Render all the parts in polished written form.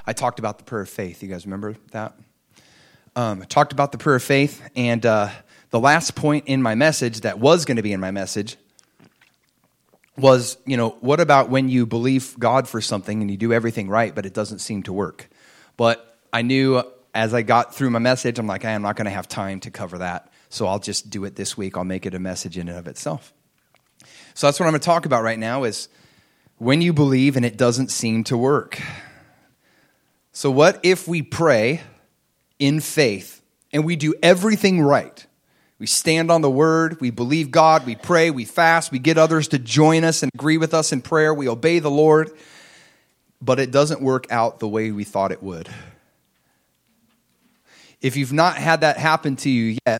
I talked about the prayer of faith. You guys remember that? I talked about the prayer of faith, and the last point in my message that was going to be in my message was, what about when you believe God for something and you do everything right, but it doesn't seem to work? But I knew as I got through my message, I'm like, hey, I'm not going to have time to cover that, so I'll just do it this week. I'll make it a message in and of itself. So that's what I'm going to talk about right now is when you believe and it doesn't seem to work. So what if we pray in faith and we do everything right? We stand on the word, we believe God, we pray, we fast, we get others to join us and agree with us in prayer, we obey the Lord, but it doesn't work out the way we thought it would. If you've not had that happen to you yet,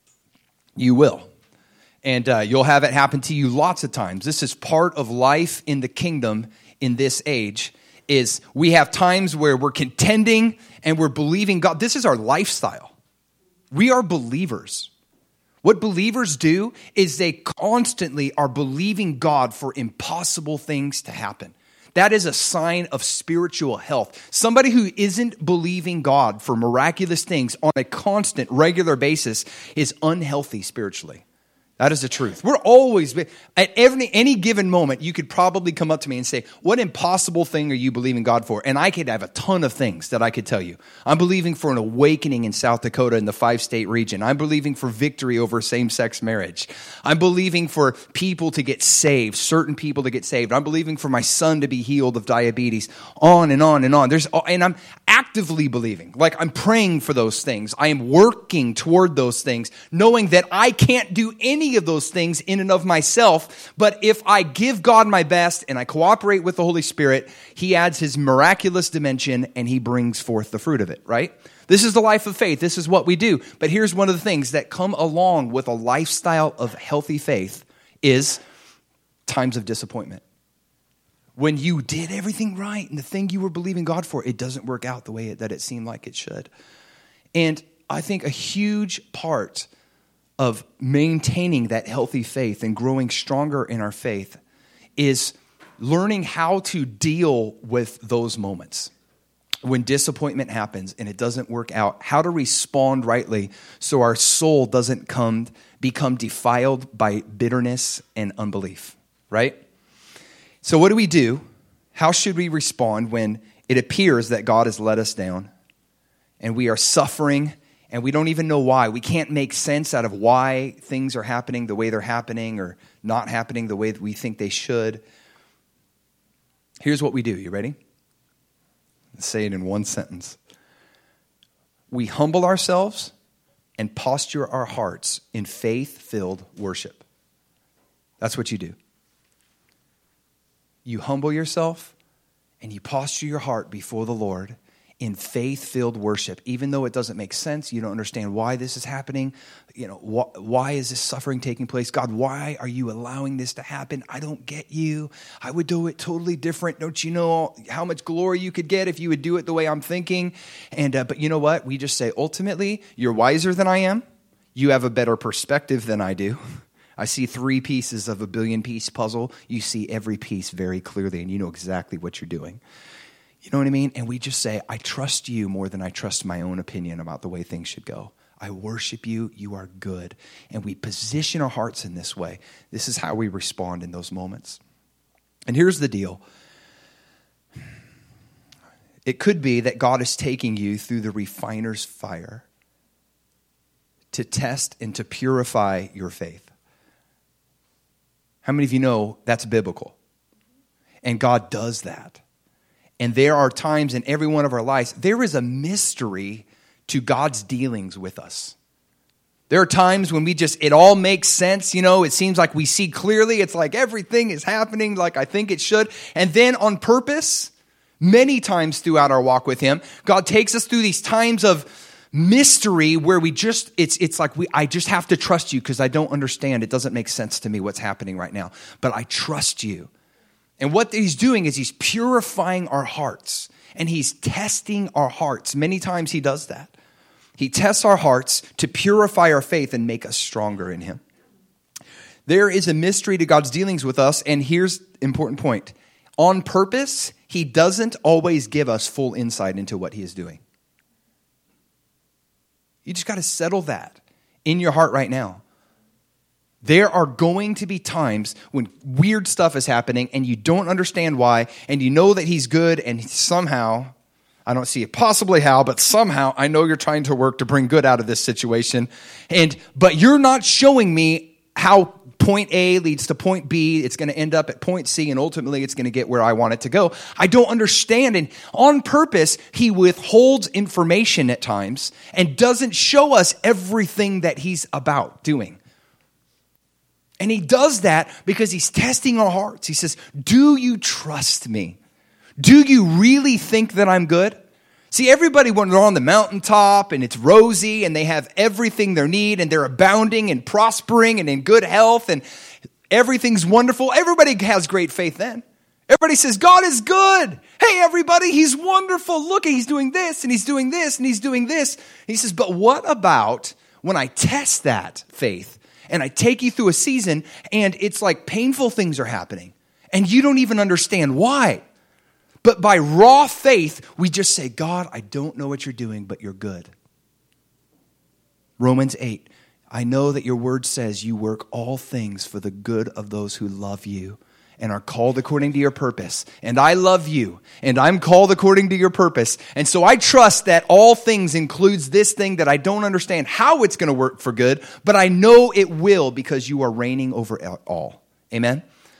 you will. And you'll have it happen to you lots of times. This is part of life in the kingdom in this age, is we have times where we're contending and we're believing God. This is our lifestyle. We are believers. What believers do is they constantly are believing God for impossible things to happen. That is a sign of spiritual health. Somebody who isn't believing God for miraculous things on a constant, regular basis is unhealthy spiritually. That is the truth. We're always, at any given moment, you could probably come up to me and say, what impossible thing are you believing God for? And I could have a ton of things that I could tell you. I'm believing for an awakening in South Dakota in the 5-state region. I'm believing for victory over same-sex marriage. I'm believing for people to get saved, certain people to get saved. I'm believing for my son to be healed of diabetes, on and on and on. And I'm actively believing, like I'm praying for those things. I am working toward those things, knowing that I can't do any of those things in and of myself, but if I give God my best and I cooperate with the Holy Spirit, He adds His miraculous dimension and He brings forth the fruit of it, right? This is the life of faith. This is what we do. But here's one of the things that come along with a lifestyle of healthy faith is times of disappointment. When you did everything right and the thing you were believing God for, it doesn't work out the way that it seemed like it should. And I think a huge part of maintaining that healthy faith and growing stronger in our faith is learning how to deal with those moments. When disappointment happens and it doesn't work out, how to respond rightly so our soul doesn't become defiled by bitterness and unbelief, right? So what do we do? How should we respond when it appears that God has let us down and we are suffering and we don't even know why? We can't make sense out of why things are happening the way they're happening or not happening the way that we think they should. Here's what we do. You ready? Let's say it in one sentence. We humble ourselves and posture our hearts in faith-filled worship. That's what you do. You humble yourself and you posture your heart before the Lord in faith-filled worship. Even though it doesn't make sense, you don't understand why this is happening. Why is this suffering taking place? God, why are you allowing this to happen? I don't get you. I would do it totally different. Don't you know how much glory you could get if you would do it the way I'm thinking? But you know what? We just say, ultimately, you're wiser than I am. You have a better perspective than I do. I see 3 pieces of a 1,000,000,000-piece puzzle. You see every piece very clearly, and you know exactly what you're doing. You know what I mean? And we just say, I trust you more than I trust my own opinion about the way things should go. I worship you. You are good. And we position our hearts in this way. This is how we respond in those moments. And here's the deal. It could be that God is taking you through the refiner's fire to test and to purify your faith. How many of you know that's biblical? And God does that. And there are times in every one of our lives, there is a mystery to God's dealings with us. There are times when it all makes sense. It seems like we see clearly. It's like everything is happening like I think it should. And then on purpose, many times throughout our walk with Him, God takes us through these times of mystery where I just have to trust you because I don't understand. It doesn't make sense to me what's happening right now. But I trust you. And what He's doing is He's purifying our hearts. And He's testing our hearts. Many times He does that. He tests our hearts to purify our faith and make us stronger in Him. There is a mystery to God's dealings with us. And here's the important point. On purpose, he doesn't always give us full insight into what he is doing. You just got to settle that in your heart right now. There are going to be times when weird stuff is happening and you don't understand why, and you know that he's good, and somehow, I don't see it possibly how, but somehow I know you're trying to work to bring good out of this situation. But you're not showing me how point A leads to point B. It's going to end up at point C, and ultimately it's going to get where I want it to go. I don't understand. And on purpose, he withholds information at times and doesn't show us everything that he's about doing. And he does that because he's testing our hearts. He says, do you trust me? Do you really think that I'm good? See, everybody, when they're on the mountaintop and it's rosy and they have everything they need and they're abounding and prospering and in good health and everything's wonderful, everybody has great faith then. Everybody says, God is good. Hey, everybody, he's wonderful. Look, he's doing this and he's doing this and he's doing this. He says, but what about when I test that faith and I take you through a season and it's like painful things are happening and you don't even understand why? But by raw faith, we just say, God, I don't know what you're doing, but you're good. Romans 8, I know that your word says you work all things for the good of those who love you and are called according to your purpose. And I love you, and I'm called according to your purpose. And so I trust that all things includes this thing that I don't understand how it's going to work for good, but I know it will because you are reigning over all. Amen?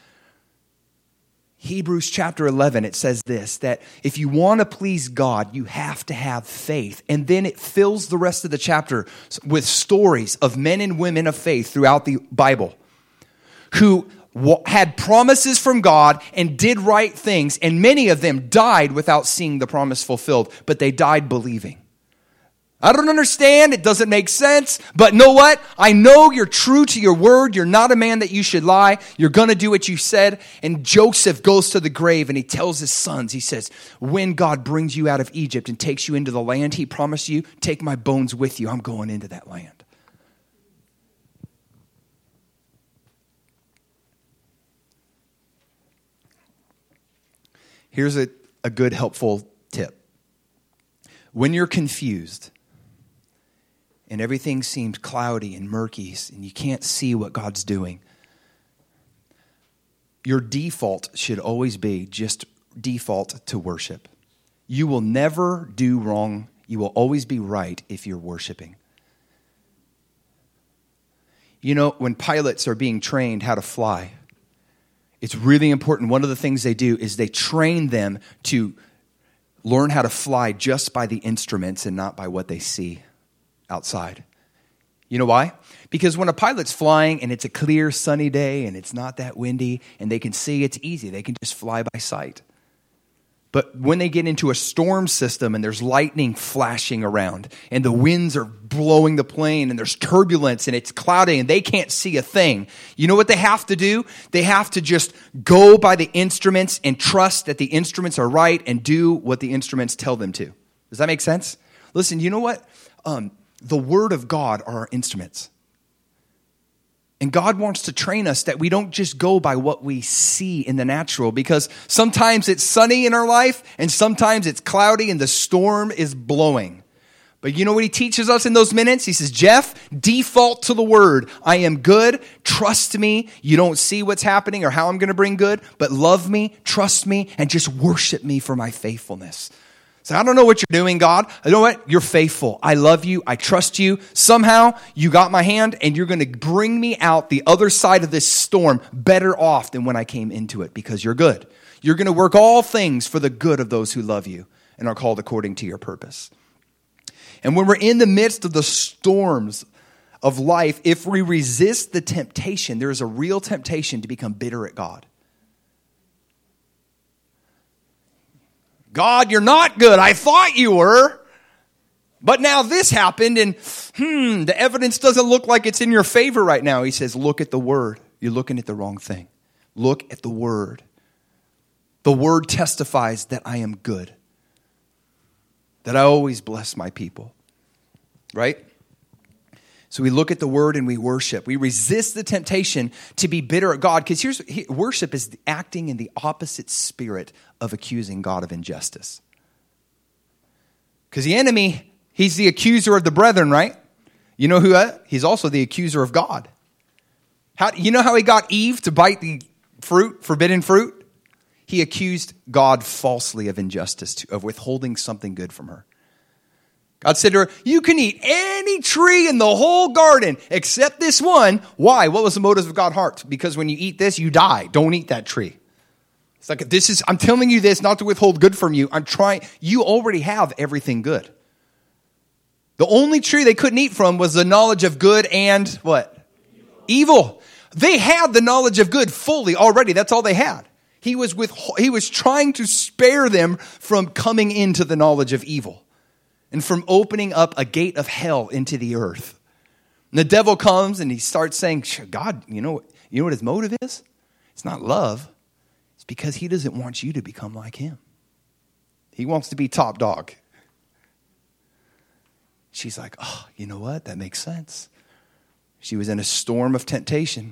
Hebrews chapter 11, it says this, that if you want to please God, you have to have faith. And then it fills the rest of the chapter with stories of men and women of faith throughout the Bible who had promises from God and did right things. And many of them died without seeing the promise fulfilled, but they died believing. I don't understand. It doesn't make sense. But know what? I know you're true to your word. You're not a man that you should lie. You're going to do what you said. And Joseph goes to the grave and he tells his sons, he says, when God brings you out of Egypt and takes you into the land he promised you, take my bones with you. I'm going into that land. Here's a good, helpful tip. When you're confused, and everything seems cloudy and murky, and you can't see what God's doing, your default should always be just default to worship. You will never do wrong. You will always be right if you're worshiping. You know, when pilots are being trained how to fly, it's really important. One of the things they do is they train them to learn how to fly just by the instruments and not by what they see outside. You know why? Because when a pilot's flying and it's a clear sunny day and it's not that windy and they can see, it's easy. They can just fly by sight. But when they get into a storm system and there's lightning flashing around and the winds are blowing the plane and there's turbulence and it's cloudy and they can't see a thing, you know what they have to do? They have to just go by the instruments and trust that the instruments are right and do what the instruments tell them to. Does that make sense? Listen, you know what? The Word of God are our instruments. And God wants to train us that we don't just go by what we see in the natural, because sometimes it's sunny in our life and sometimes it's cloudy and the storm is blowing. But you know what he teaches us in those minutes? He says, Jeff, default to the word. I am good. Trust me. You don't see what's happening or how I'm going to bring good, but love me, trust me, and just worship me for my faithfulness. So I don't know what you're doing, God. You know what? You're faithful. I love you. I trust you. Somehow you got my hand and you're going to bring me out the other side of this storm better off than when I came into it, because you're good. You're going to work all things for the good of those who love you and are called according to your purpose. And when we're in the midst of the storms of life, if we resist the temptation, there is a real temptation to become bitter at God. God, you're not good. I thought you were. But now this happened and the evidence doesn't look like it's in your favor right now. He says, look at the word. You're looking at the wrong thing. Look at the word. The word testifies that I am good. That I always bless my people. Right? So we look at the word and we worship. We resist the temptation to be bitter at God, because worship is acting in the opposite spirit of accusing God of injustice. Because the enemy, he's the accuser of the brethren, right? You know who? He's also the accuser of God. You know how he got Eve to bite the fruit, forbidden fruit? He accused God falsely of injustice, of withholding something good from her. God said to her, you can eat any tree in the whole garden except this one. Why? What was the motive of God's heart? Because when you eat this, you die. Don't eat that tree. It's like, I'm telling you this not to withhold good from you. You already have everything good. The only tree they couldn't eat from was the knowledge of good and what? Evil. They had the knowledge of good fully already. That's all they had. He was trying to spare them from coming into the knowledge of evil and from opening up a gate of hell into the earth. And the devil comes and he starts saying, God, you know what his motive is? It's not love. It's because he doesn't want you to become like him. He wants to be top dog. She's like, oh, you know what? That makes sense. She was in a storm of temptation.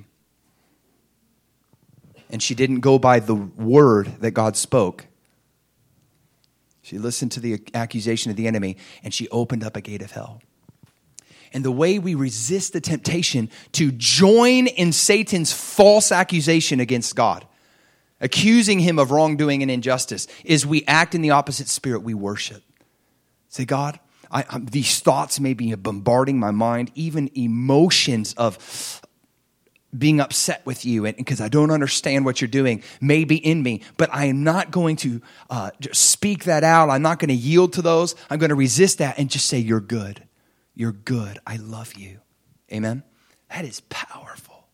And she didn't go by the word that God spoke. She listened to the accusation of the enemy, and she opened up a gate of hell. And the way we resist the temptation to join in Satan's false accusation against God, accusing him of wrongdoing and injustice, is we act in the opposite spirit. We worship. Say, God, these thoughts may be bombarding my mind, even emotions of being upset with you and because I don't understand what you're doing may be in me, but I am not going to just speak that out. I'm not going to yield to those. I'm going to resist that and just say, you're good. You're good. I love you. Amen? That is powerful.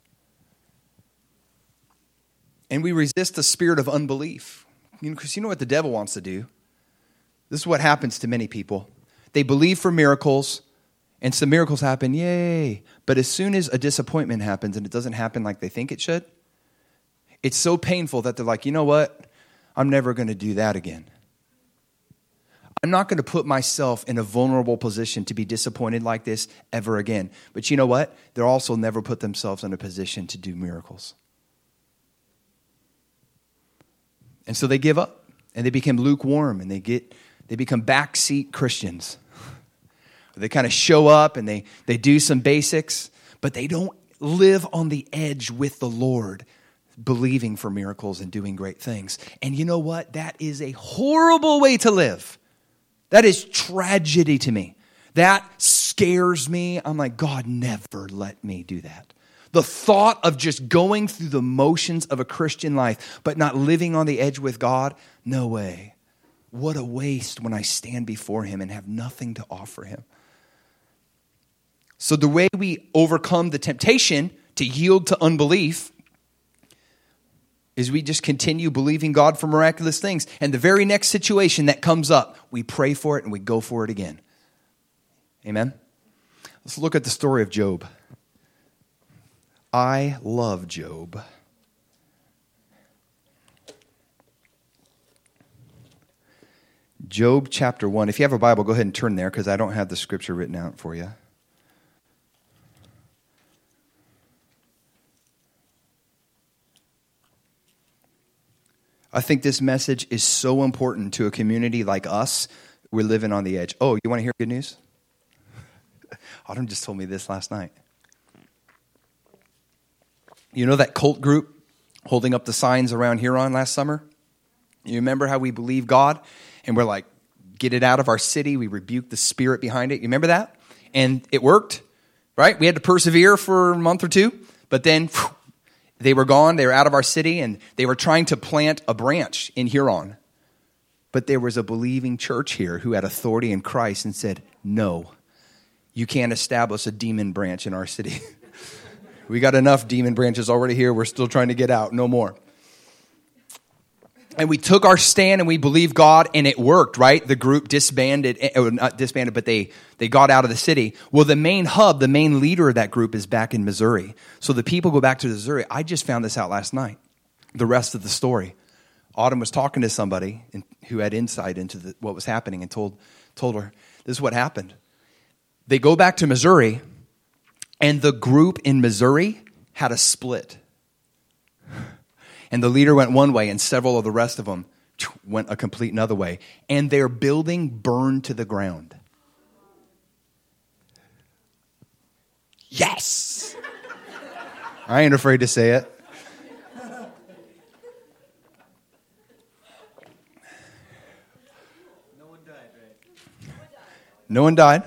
And we resist the spirit of unbelief. Because you know what the devil wants to do? This is what happens to many people. They believe for miracles, and some miracles happen, yay. But as soon as a disappointment happens and it doesn't happen like they think it should, it's so painful that they're like, you know what? I'm never going to do that again. I'm not going to put myself in a vulnerable position to be disappointed like this ever again. But you know what? They'll also never put themselves in a position to do miracles. And so they give up and they become lukewarm and they become backseat Christians. They kind of show up and they do some basics, but they don't live on the edge with the Lord, believing for miracles and doing great things. And you know what? That is a horrible way to live. That is tragedy to me. That scares me. I'm like, God, never let me do that. The thought of just going through the motions of a Christian life, but not living on the edge with God, no way. What a waste when I stand before him and have nothing to offer him. So the way we overcome the temptation to yield to unbelief is we just continue believing God for miraculous things. And the very next situation that comes up, we pray for it and we go for it again. Amen? Let's look at the story of Job. I love Job. Job chapter 1. If you have a Bible, go ahead and turn there because I don't have the scripture written out for you. I think this message is so important to a community like us. We're living on the edge. Oh, you want to hear good news? Autumn just told me this last night. You know that cult group holding up the signs around Huron last summer? You remember how we believe God? And we're like, get it out of our city. We rebuke the spirit behind it. You remember that? And it worked, right? We had to persevere for a month or two. But then they were gone. They were out of our city. And they were trying to plant a branch in Huron. But there was a believing church here who had authority in Christ and said, no, you can't establish a demon branch in our city. We got enough demon branches already here. We're still trying to get out. No more. And we took our stand and we believed God and it worked, right? The group disbanded, not disbanded, but they got out of the city. Well, the main hub, the main leader of that group is back in Missouri. So the people go back to Missouri. I just found this out last night, the rest of the story. Autumn was talking to somebody who had insight into what was happening and told her, this is what happened. They go back to Missouri And the group in Missouri had a split. And the leader went one way, and several of the rest of them went a complete another way. And their building burned to the ground. Yes! I ain't afraid to say it. No one died, right? No one died.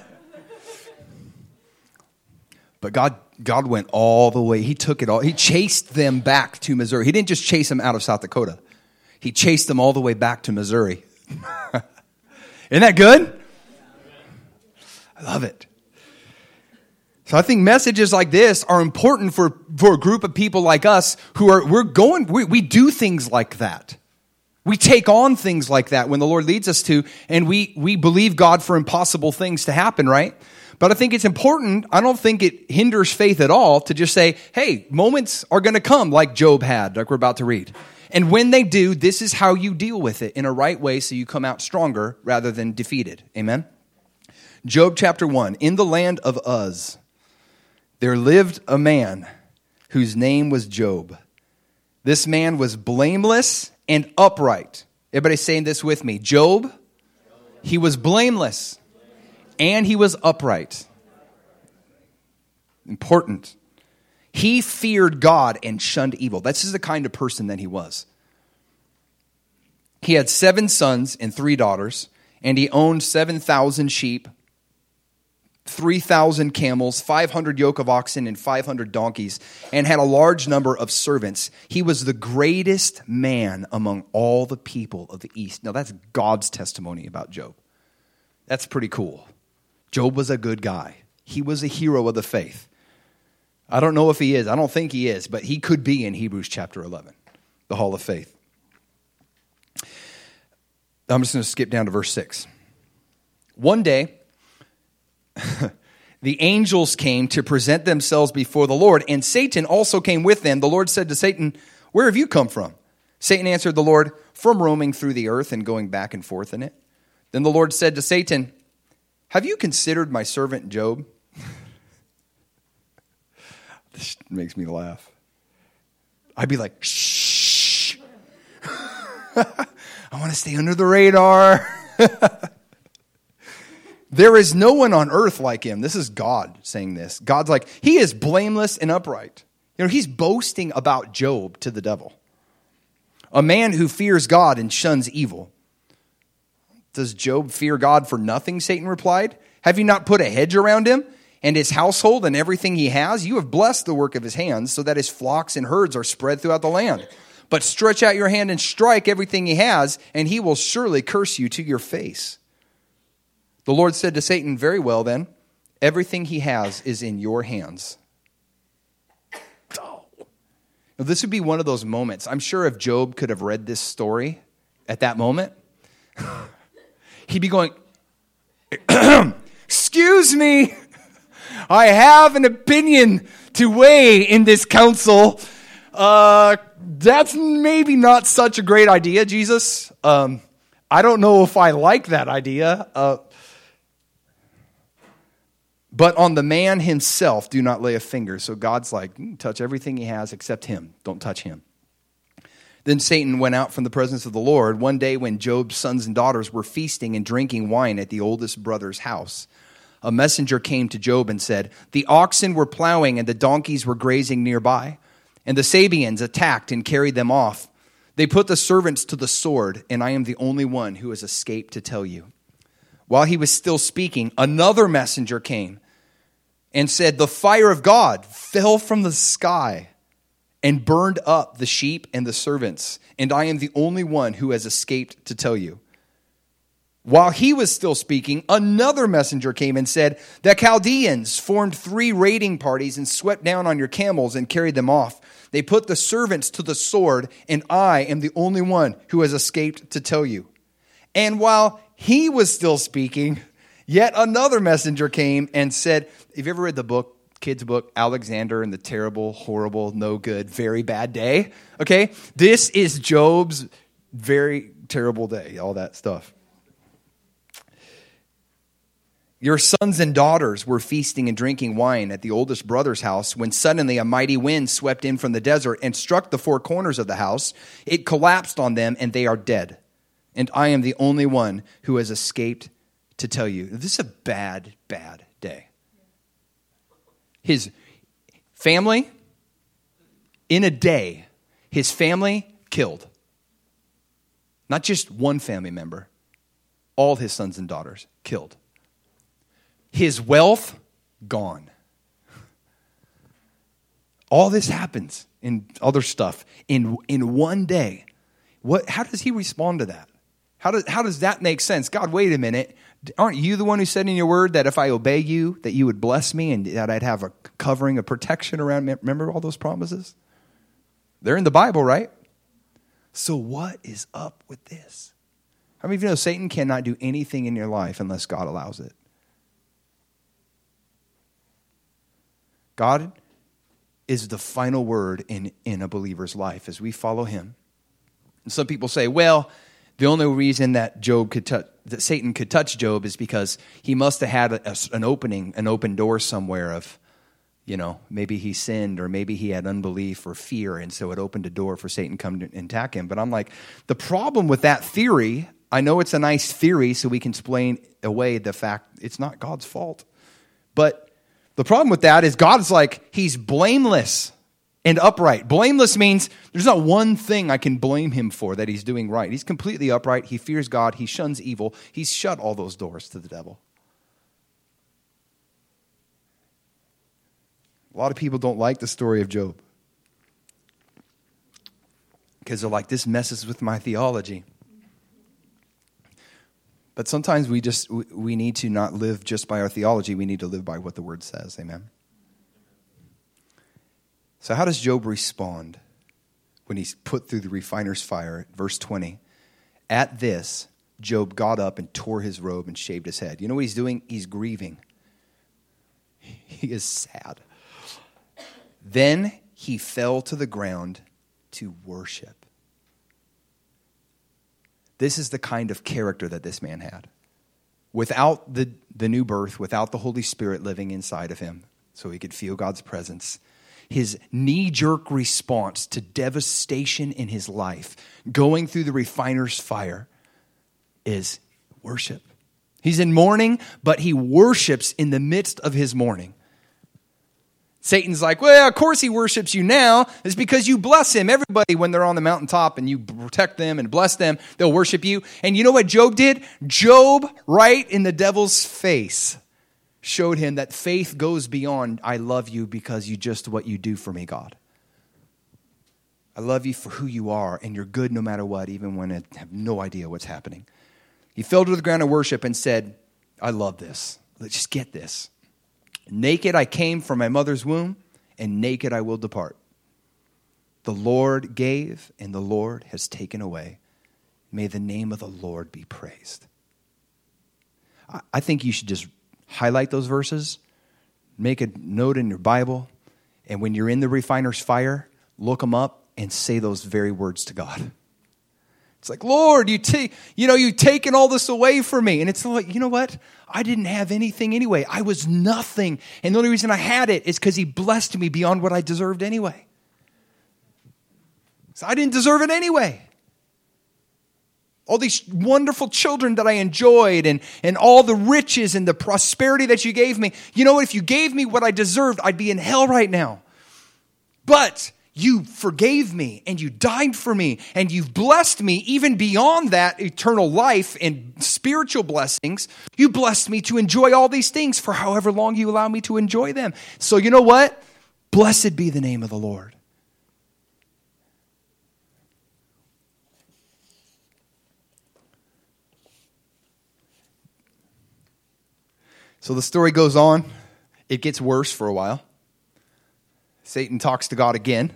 But God went all the way. He took it all. He chased them back to Missouri. He didn't just chase them out of South Dakota. He chased them all the way back to Missouri. Isn't that good? I love it. So I think messages like this are important for a group of people like us who are, we do things like that. We take on things like that when the Lord leads us to, and we believe God for impossible things to happen, right? But I think it's important, I don't think it hinders faith at all to just say, hey, moments are going to come like Job had, like we're about to read. And when they do, this is how you deal with it in a right way so you come out stronger rather than defeated. Amen? Job chapter 1, in the land of Uz, there lived a man whose name was Job. This man was blameless and upright. Everybody saying this with me. Job, he was blameless and he was upright. Important. He feared God and shunned evil. This is the kind of person that he was. He had 7 sons and 3 daughters, and he owned 7,000 sheep, 3,000 camels, 500 yoke of oxen, and 500 donkeys, and had a large number of servants. He was the greatest man among all the people of the East. Now, that's God's testimony about Job. That's pretty cool. Job was a good guy. He was a hero of the faith. I don't know if he is. I don't think he is, but he could be in Hebrews chapter 11, the Hall of Faith. I'm just going to skip down to verse 6. One day, the angels came to present themselves before the Lord, and Satan also came with them. The Lord said to Satan, "Where have you come from?" Satan answered the Lord, "From roaming through the earth and going back and forth in it." Then the Lord said to Satan, "Have you considered my servant Job?" This makes me laugh. I'd be like, shh. I want to stay under the radar. There is no one on earth like him. This is God saying this. God's like, he is blameless and upright. You know, he's boasting about Job to the devil. A man who fears God and shuns evil. Does Job fear God for nothing? Satan replied. Have you not put a hedge around him and his household and everything he has? You have blessed the work of his hands so that his flocks and herds are spread throughout the land. But stretch out your hand and strike everything he has, and he will surely curse you to your face. The Lord said to Satan, very well then, everything he has is in your hands. Oh. Now, this would be one of those moments. I'm sure if Job could have read this story at that moment, he'd be going, excuse me, I have an opinion to weigh in this council. That's maybe not such a great idea, Jesus. I don't know if I like that idea. But on the man himself, do not lay a finger. So God's like, touch everything he has except him. Don't touch him. Then Satan went out from the presence of the Lord one day when Job's sons and daughters were feasting and drinking wine at the oldest brother's house. A messenger came to Job and said, the oxen were plowing and the donkeys were grazing nearby, and the Sabeans attacked and carried them off. They put the servants to the sword, and I am the only one who has escaped to tell you. While he was still speaking, another messenger came and said, the fire of God fell from the sky and burned up the sheep and the servants, and I am the only one who has escaped to tell you. While he was still speaking, another messenger came and said, the Chaldeans formed 3 raiding parties and swept down on your camels and carried them off. They put the servants to the sword, and I am the only one who has escaped to tell you. And while he was still speaking, yet another messenger came and said, have you ever read the book, kids' book, Alexander and the Terrible, Horrible, No Good, Very Bad Day? Okay, this is Job's very terrible day, all that stuff. Your sons and daughters were feasting and drinking wine at the oldest brother's house when suddenly a mighty wind swept in from the desert and struck the four corners of the house. It collapsed on them, and they are dead. And I am the only one who has escaped to tell you." This is a bad, bad day. His family, in a day, his family killed. Not just one family member, all his sons and daughters killed. His wealth, gone. All this happens in other stuff in one day. How does he respond to that? How does that make sense? God, wait a minute. Aren't you the one who said in your word that if I obey you, that you would bless me and that I'd have a covering of protection around me? Remember all those promises? They're in the Bible, right? So what is up with this? How many of you know Satan cannot do anything in your life unless God allows it? God is the final word in a believer's life as we follow him. And some people say, well, the only reason that Satan could touch Job is because he must have had an open door somewhere of, maybe he sinned or maybe he had unbelief or fear, and so it opened a door for Satan to come and attack him. But I'm like, the problem with that theory, I know it's a nice theory so we can explain away the fact it's not God's fault. But the problem with that is God's like, he's blameless and upright. Blameless means there's not one thing I can blame him for that he's doing right. He's completely upright. He fears God. He shuns evil. He's shut all those doors to the devil. A lot of people don't like the story of Job because they're like, this messes with my theology. But sometimes we need to not live just by our theology. We need to live by what the word says. Amen. So how does Job respond when he's put through the refiner's fire? Verse 20. At this, Job got up and tore his robe and shaved his head. You know what he's doing? He's grieving. He is sad. Then he fell to the ground to worship. This is the kind of character that this man had. Without the new birth, without the Holy Spirit living inside of him, so he could feel God's presence, his knee-jerk response to devastation in his life, going through the refiner's fire, is worship. He's in mourning, but he worships in the midst of his mourning. Satan's like, well, of course he worships you now. It's because you bless him. Everybody, when they're on the mountaintop and you protect them and bless them, they'll worship you. And you know what Job did? Job, right in the devil's face, showed him that faith goes beyond, I love you because you just what you do for me, God. I love you for who you are, and you're good no matter what, even when I have no idea what's happening. He fell to the ground in worship and said, I love this. Let's just get this. Naked I came from my mother's womb, and naked I will depart. The Lord gave, and the Lord has taken away. May the name of the Lord be praised. I think you should just highlight those verses, make a note in your Bible, and when you're in the refiner's fire, look them up and say those very words to God. It's like, Lord, you've taken all this away from me. And it's like, you know what? I didn't have anything anyway. I was nothing. And the only reason I had it is because he blessed me beyond what I deserved anyway. So I didn't deserve it anyway. All these wonderful children that I enjoyed and all the riches and the prosperity that you gave me. You know what? If you gave me what I deserved, I'd be in hell right now. But you forgave me and you died for me and you've blessed me even beyond that eternal life and spiritual blessings. You blessed me to enjoy all these things for however long you allow me to enjoy them. So you know what? Blessed be the name of the Lord. So the story goes on. It gets worse for a while. Satan talks to God again.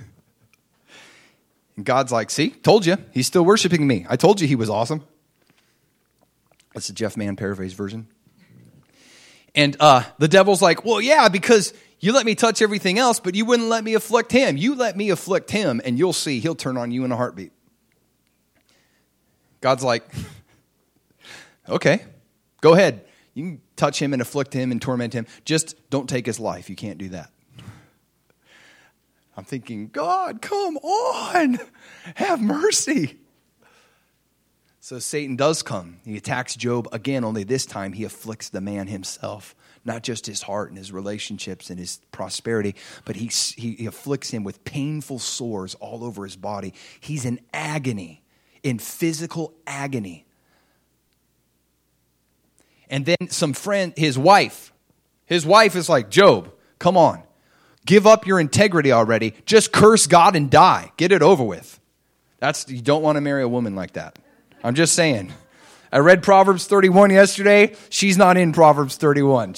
And God's like, see, told you. He's still worshiping me. I told you he was awesome. That's the Jeff Mann paraphrase version. And the devil's like, well, yeah, because you let me touch everything else, but you wouldn't let me afflict him. You let me afflict him, and you'll see he'll turn on you in a heartbeat. God's like, okay, go ahead. You can touch him and afflict him and torment him. Just don't take his life. You can't do that. I'm thinking, God, come on. Have mercy. So Satan does come. He attacks Job again, only this time he afflicts the man himself. Not just his heart and his relationships and his prosperity, but he afflicts him with painful sores all over his body. He's in agony, in physical agony. And then his wife is like, Job, come on. Give up your integrity already. Just curse God and die. Get it over with. You don't want to marry a woman like that. I'm just saying. I read Proverbs 31 yesterday. She's not in Proverbs 31.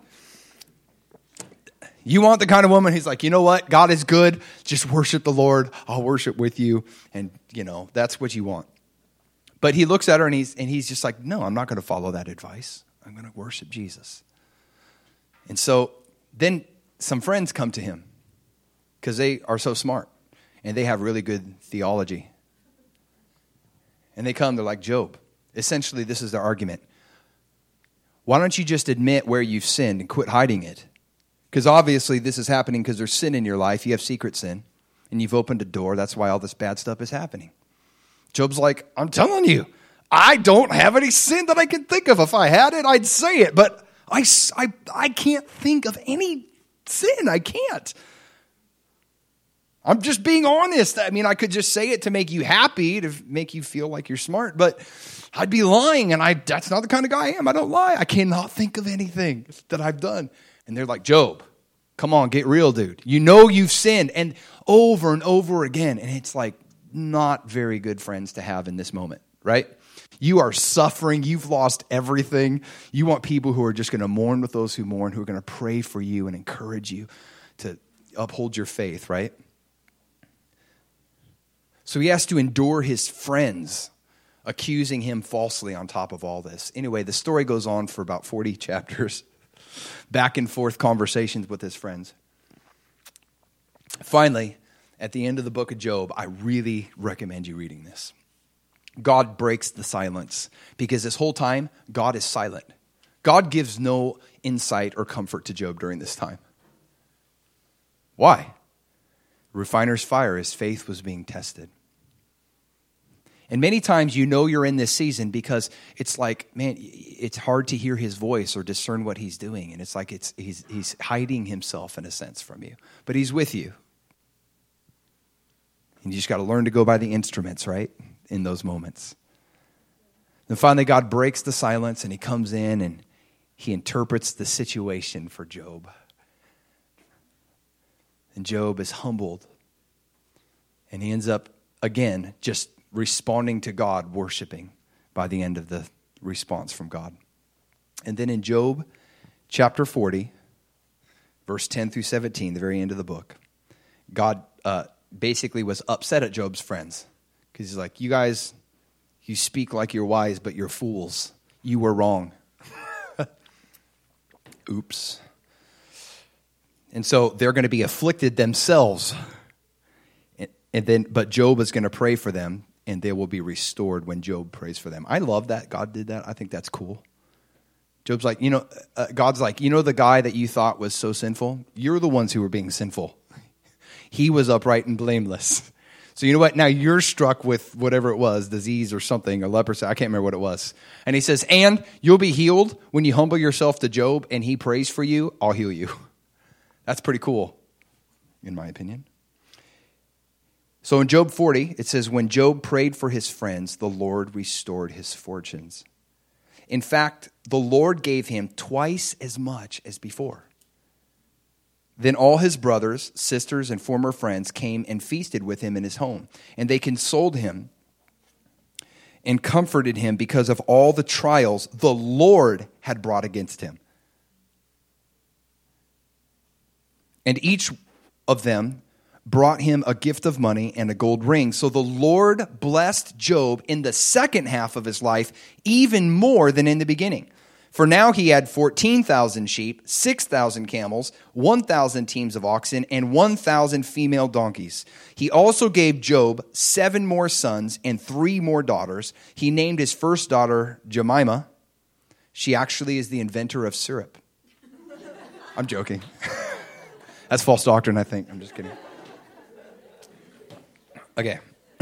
You want the kind of woman who's like, you know what? God is good. Just worship the Lord. I'll worship with you. And, that's what you want. But he looks at her and he's just like, no, I'm not going to follow that advice. I'm going to worship Jesus. And so then some friends come to him because they are so smart and they have really good theology. And they come, they're like, Job. Essentially, this is their argument. Why don't you just admit where you've sinned and quit hiding it? Because obviously this is happening because there's sin in your life. You have secret sin and you've opened a door. That's why all this bad stuff is happening. Job's like, I'm telling you, I don't have any sin that I can think of. If I had it, I'd say it. But I can't think of any sin. I can't. I'm just being honest. I mean, I could just say it to make you happy, to make you feel like you're smart, but I'd be lying, and that's not the kind of guy I am. I don't lie. I cannot think of anything that I've done. And they're like, Job, come on, get real, dude. You know you've sinned, and over again. And it's like not very good friends to have in this moment, right? You are suffering. You've lost everything. You want people who are just going to mourn with those who mourn, who are going to pray for you and encourage you to uphold your faith, right? So he has to endure his friends accusing him falsely on top of all this. Anyway, the story goes on for about 40 chapters, back and forth conversations with his friends. Finally, at the end of the book of Job, I really recommend you reading this. God breaks the silence because this whole time, God is silent. God gives no insight or comfort to Job during this time. Why? Refiner's fire, his faith was being tested. And many times you're in this season because it's like, man, it's hard to hear his voice or discern what he's doing. And it's like he's hiding himself in a sense from you. But he's with you. And you just got to learn to go by the instruments, right? In those moments. Then finally God breaks the silence and he comes in and he interprets the situation for Job. And Job is humbled. And he ends up, again, just responding to God, worshiping by the end of the response from God. And then in Job chapter 40, verse 10 through 17, the very end of the book, God basically was upset at Job's friends. Because he's like, you guys, you speak like you're wise, but you're fools. You were wrong. Oops. And so they're going to be afflicted themselves. But Job is going to pray for them, and they will be restored when Job prays for them. I love that God did that. I think that's cool. Job's like, God's like, the guy that you thought was so sinful? You're the ones who were being sinful. He was upright and blameless. So you know what? Now you're struck with whatever it was, disease or something, or leprosy. I can't remember what it was. And he says, and you'll be healed when you humble yourself to Job and he prays for you. I'll heal you. That's pretty cool, in my opinion. So in Job 40, it says, when Job prayed for his friends, the Lord restored his fortunes. In fact, the Lord gave him twice as much as before. Then all his brothers, sisters, and former friends came and feasted with him in his home. And they consoled him and comforted him because of all the trials the Lord had brought against him. And each of them brought him a gift of money and a gold ring. So the Lord blessed Job in the second half of his life even more than in the beginning. For now he had 14,000 sheep, 6,000 camels, 1,000 teams of oxen, and 1,000 female donkeys. He also gave Job 7 more sons and 3 more daughters. He named his first daughter Jemima, She actually is the inventor of syrup. I'm joking. That's false doctrine, I think. I'm just kidding. Okay.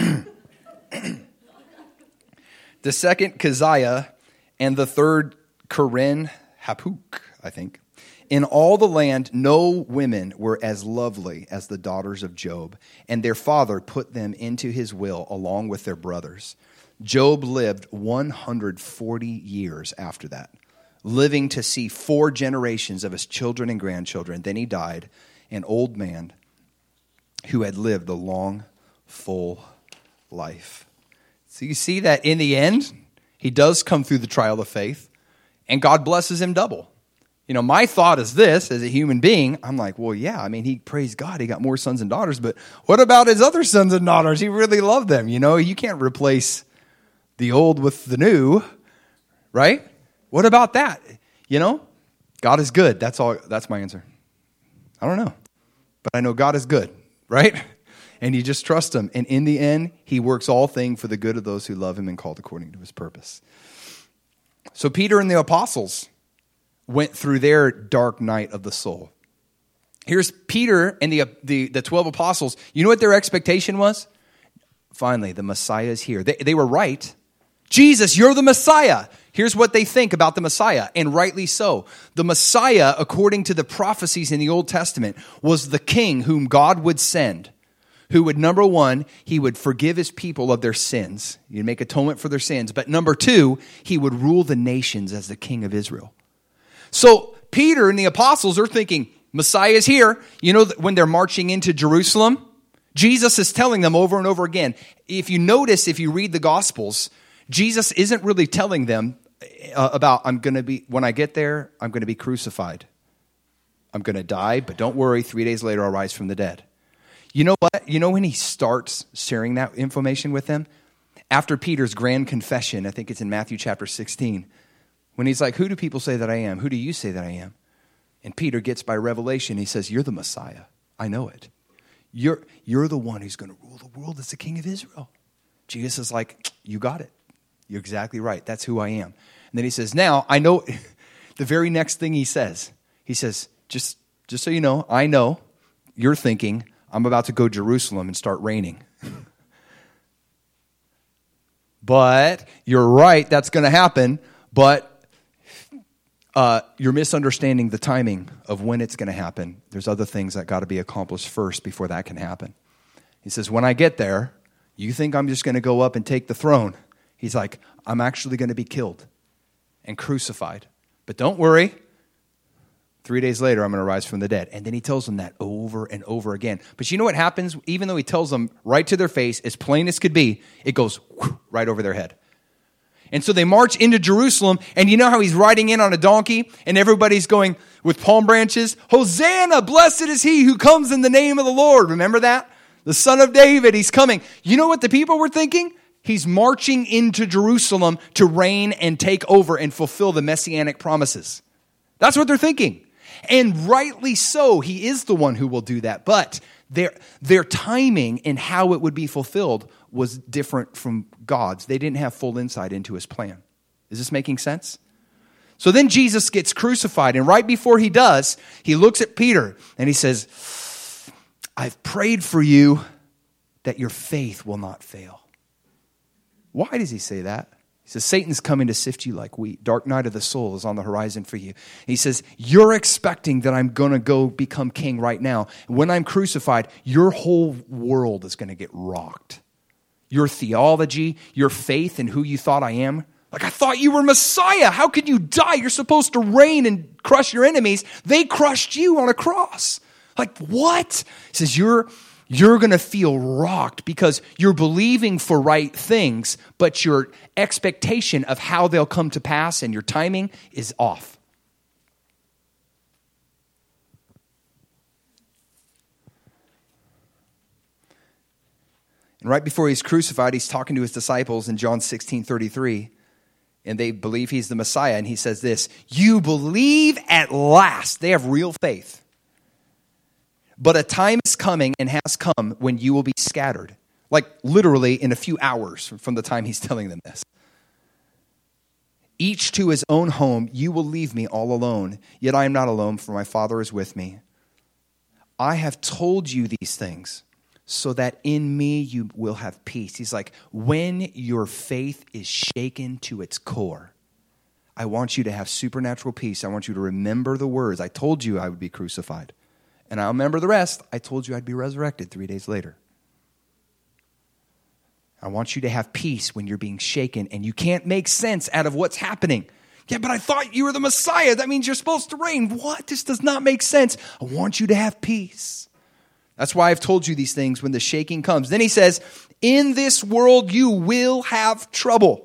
The second Keziah and the third Keren Hapuk, I think. In all the land, no women were as lovely as the daughters of Job, and their father put them into his will along with their brothers. Job lived 140 years after that, living to see 4 generations of his children and grandchildren. Then he died, an old man who had lived a long, full life. So you see that in the end, he does come through the trial of faith, and God blesses him double. You know, my thought is this, as a human being, I'm like, well, yeah, I mean, he praised God, he got more sons and daughters, but what about his other sons and daughters? He really loved them. You know, you can't replace the old with the new, right? What about that? You know, God is good. That's all. That's my answer. I don't know, but I know God is good, right? And you just trust him. And in the end, he works all things for the good of those who love him and called according to his purpose. So Peter and the apostles went through their dark night of the soul. Here's Peter and the 12 apostles. You know what their expectation was? Finally, the Messiah is here. They were right. Jesus, you're the Messiah. Here's what they think about the Messiah, and rightly so. The Messiah, according to the prophecies in the Old Testament, was the king whom God would send, who would, number one, he would forgive his people of their sins. He'd make atonement for their sins. But number two, he would rule the nations as the king of Israel. So Peter and the apostles are thinking, Messiah is here. You know, when they're marching into Jerusalem, Jesus is telling them over and over again. If you notice, if you read the Gospels, Jesus isn't really telling them about, when I get there, I'm going to be crucified. I'm going to die, but don't worry, 3 days later I'll rise from the dead. You know what? You know when he starts sharing that information with them? After Peter's grand confession, I think it's in Matthew chapter 16, when he's like, who do people say that I am? Who do you say that I am? And Peter gets by revelation, he says, you're the Messiah. I know it. You're the one who's going to rule the world as the king of Israel. Jesus is like, you got it. You're exactly right. That's who I am. And then he says, now, I know, the very next thing he says, just so you know, I know you're thinking, I'm about to go to Jerusalem and start reigning. But you're right, that's going to happen, but you're misunderstanding the timing of when it's going to happen. There's other things that got to be accomplished first before that can happen. He says, when I get there, you think I'm just going to go up and take the throne. He's like, I'm actually going to be killed and crucified. But don't worry. 3 days later, I'm going to rise from the dead. And then he tells them that over and over again. But you know what happens? Even though he tells them right to their face, as plain as could be, it goes right over their head. And so they march into Jerusalem, and you know how he's riding in on a donkey, and everybody's going with palm branches, Hosanna, blessed is he who comes in the name of the Lord. Remember that? The Son of David, he's coming. You know what the people were thinking? He's marching into Jerusalem to reign and take over and fulfill the messianic promises. That's what they're thinking. And rightly so, he is the one who will do that. But their timing and how it would be fulfilled was different from God's. They didn't have full insight into his plan. Is this making sense? So then Jesus gets crucified, and right before he does, he looks at Peter and he says, I've prayed for you that your faith will not fail. Why does he say that? He says, Satan's coming to sift you like wheat. Dark night of the soul is on the horizon for you. He says, you're expecting that I'm going to go become king right now. When I'm crucified, your whole world is going to get rocked. Your theology, your faith in who you thought I am. Like, I thought you were Messiah. How could you die? You're supposed to reign and crush your enemies. They crushed you on a cross. Like, what? He says, you're going to feel rocked because you're believing for right things, but your expectation of how they'll come to pass and your timing is off. And right before he's crucified, he's talking to his disciples in John 16:33, and they believe he's the Messiah, and he says this, you believe at last. They have real faith. But a time is coming and has come when you will be scattered. Like literally in a few hours from the time he's telling them this. each to his own home. You will leave me all alone. Yet I am not alone, for my Father is with me. I have told you these things so that in me you will have peace. He's like, when your faith is shaken to its core, I want you to have supernatural peace. I want you to remember the words. I told you I would be crucified. And I remember the rest. I told you I'd be resurrected 3 days later. I want you to have peace when you're being shaken and you can't make sense out of what's happening. Yeah, but I thought you were the Messiah. That means you're supposed to reign. What? This does not make sense. I want you to have peace. That's why I've told you these things when the shaking comes. Then he says, in this world you will have trouble.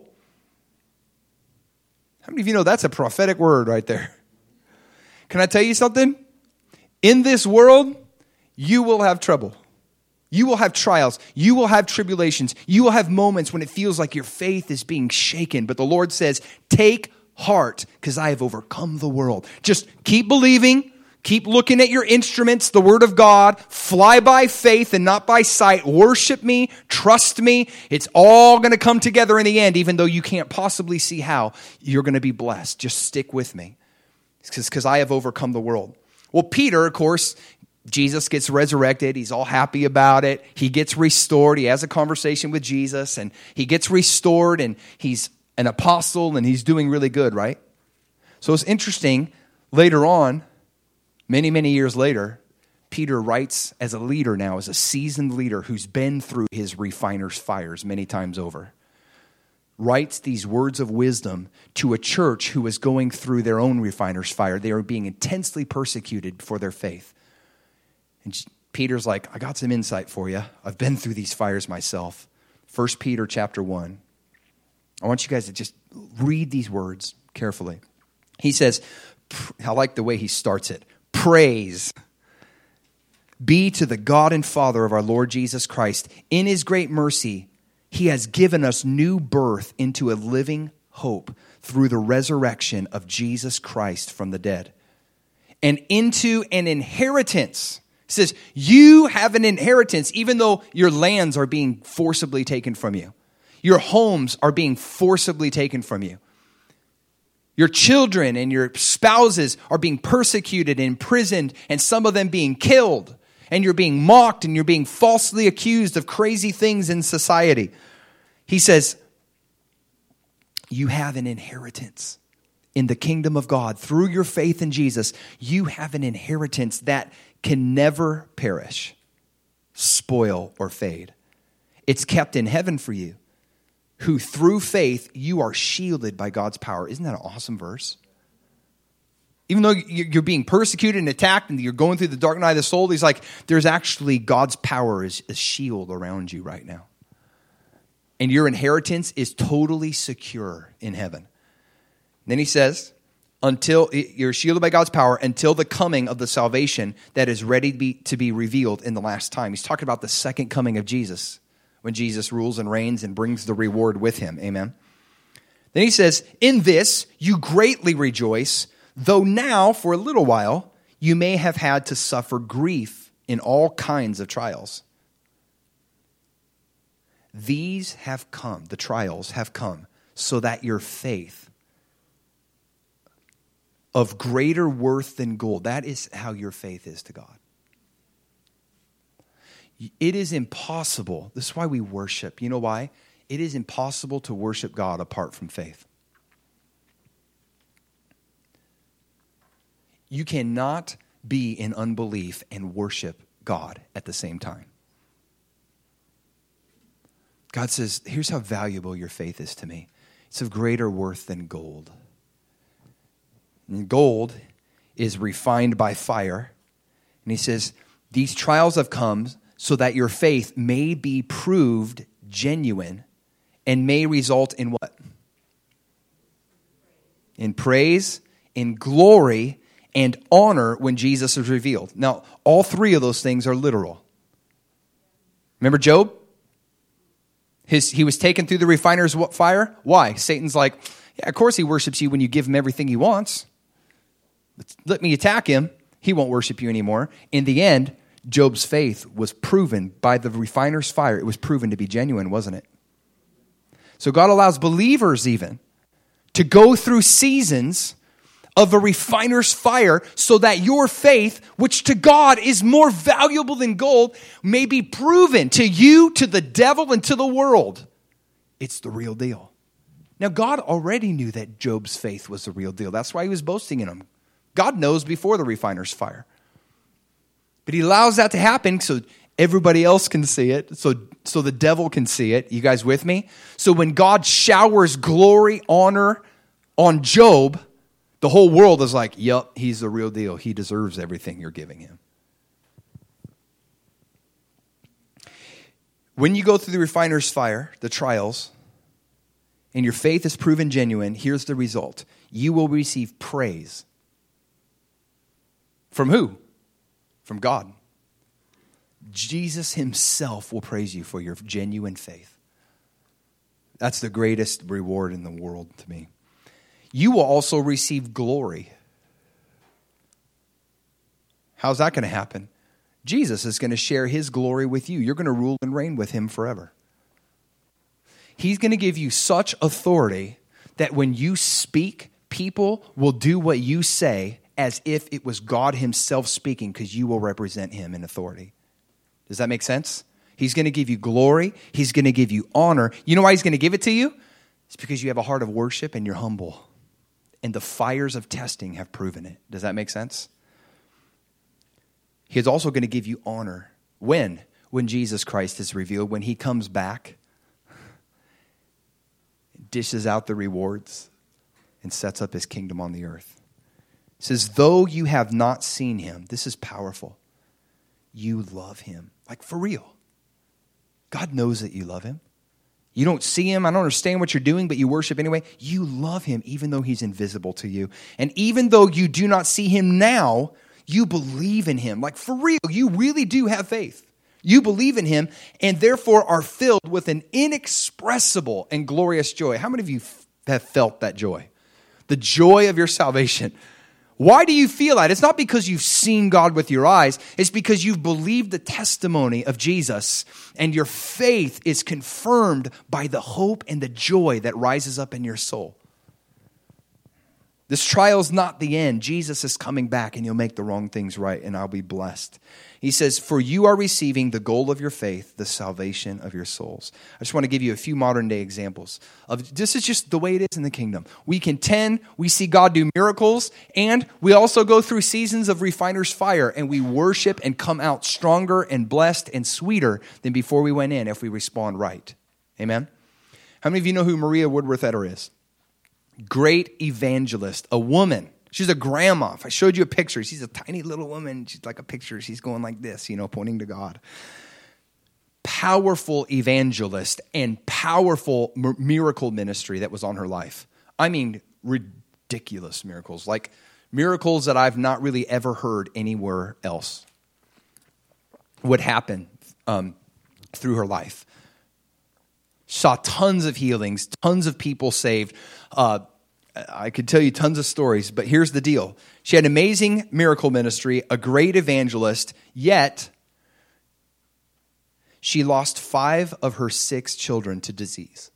How many of you know that's a prophetic word right there? Can I tell you something? In this world, you will have trouble. You will have trials. You will have tribulations. You will have moments when it feels like your faith is being shaken. But the Lord says, take heart, because I have overcome the world. Just keep believing. Keep looking at your instruments, the Word of God. Fly by faith and not by sight. Worship me. Trust me. It's all going to come together in the end, even though you can't possibly see how. You're going to be blessed. Just stick with me. Because I have overcome the world. Well, Peter, of course, Jesus gets resurrected. He's all happy about it. He gets restored. He has a conversation with Jesus, and he gets restored, and he's an apostle, and he's doing really good, right? So it's interesting. Later on, many, many years later, Peter writes as a leader now, as a seasoned leader who's been through his refiner's fires many times over, writes these words of wisdom to a church who was going through their own refiner's fire. They were being intensely persecuted for their faith. And Peter's like, I got some insight for you. I've been through these fires myself. 1 Peter chapter 1. I want you guys to just read these words carefully. He says, I like the way he starts it. Praise be to the God and Father of our Lord Jesus Christ. In his great mercy, he has given us new birth into a living hope through the resurrection of Jesus Christ from the dead, and into an inheritance. It says, you have an inheritance, even though your lands are being forcibly taken from you. Your homes are being forcibly taken from you. Your children and your spouses are being persecuted, imprisoned, and some of them being killed. And you're being mocked and you're being falsely accused of crazy things in society. He says, you have an inheritance in the kingdom of God. Through your faith in Jesus, you have an inheritance that can never perish, spoil, or fade. It's kept in heaven for you, who through faith you are shielded by God's power. Isn't that an awesome verse? Even though you're being persecuted and attacked and you're going through the dark night of the soul, he's like, there's actually God's power is a shield around you right now. And your inheritance is totally secure in heaven. Then he says, until you're shielded by God's power until the coming of the salvation that is ready to be revealed in the last time. He's talking about the second coming of Jesus, when Jesus rules and reigns and brings the reward with him. Amen. Then he says, in this you greatly rejoice, though now for a little while you may have had to suffer grief in all kinds of trials. These have come, the trials have come, so that your faith, of greater worth than gold, that is how your faith is to God. It is impossible. This is why we worship. You know why? It is impossible to worship God apart from faith. You cannot be in unbelief and worship God at the same time. God says, here's how valuable your faith is to me. It's of greater worth than gold. And gold is refined by fire. And he says, these trials have come so that your faith may be proved genuine and may result in what? In praise, in glory, and honor when Jesus is revealed. Now, all three of those things are literal. Remember Job? He was taken through the refiner's fire. Why? Satan's like, yeah, of course he worships you when you give him everything he wants. Let me attack him. He won't worship you anymore. In the end, Job's faith was proven by the refiner's fire. It was proven to be genuine, wasn't it? So God allows believers even to go through seasons of a refiner's fire so that your faith, which to God is more valuable than gold, may be proven to you, to the devil, and to the world. It's the real deal. Now, God already knew that Job's faith was the real deal. That's why he was boasting in him. God knows before the refiner's fire. But he allows that to happen so everybody else can see it, so the devil can see it. You guys with me? So when God showers glory, honor on Job, the whole world is like, yep, he's the real deal. He deserves everything you're giving him. When you go through the refiner's fire, the trials, and your faith is proven genuine, here's the result. You will receive praise. From who? From God. Jesus himself will praise you for your genuine faith. That's the greatest reward in the world to me. You will also receive glory. How's that going to happen? Jesus is going to share his glory with you. You're going to rule and reign with him forever. He's going to give you such authority that when you speak, people will do what you say as if it was God himself speaking, because you will represent him in authority. Does that make sense? He's going to give you glory. He's going to give you honor. You know why he's going to give it to you? It's because you have a heart of worship and you're humble. And the fires of testing have proven it. Does that make sense? He's also going to give you honor. When? When Jesus Christ is revealed. When he comes back, dishes out the rewards, and sets up his kingdom on the earth. It says, though you have not seen him, this is powerful, you love him. Like for real. God knows that you love him. You don't see him. I don't understand what you're doing, but you worship anyway. You love him even though he's invisible to you. And even though you do not see him now, you believe in him. Like for real, you really do have faith. You believe in him and therefore are filled with an inexpressible and glorious joy. How many of you have felt that joy? The joy of your salvation. Why do you feel that? It's not because you've seen God with your eyes. It's because you've believed the testimony of Jesus and your faith is confirmed by the hope and the joy that rises up in your soul. This trial is not the end. Jesus is coming back and you'll make the wrong things right and I'll be blessed. He says, for you are receiving the goal of your faith, the salvation of your souls. I just want to give you a few modern day examples of this is just the way it is in the kingdom. We contend, we see God do miracles, and we also go through seasons of refiner's fire and we worship and come out stronger and blessed and sweeter than before we went in if we respond right. Amen? How many of you know who Maria Woodworth-Etter is? Great evangelist, a woman. She's a grandma. If I showed you a picture, she's a tiny little woman. She's like a picture. She's going like this, pointing to God. Powerful evangelist and powerful miracle ministry that was on her life. I mean, ridiculous miracles. Like miracles that I've not really ever heard anywhere else would happen through her life. Saw tons of healings, tons of people saved. I could tell you tons of stories, but here's the deal. She had an amazing miracle ministry, a great evangelist, yet she lost 5 of her 6 children to disease.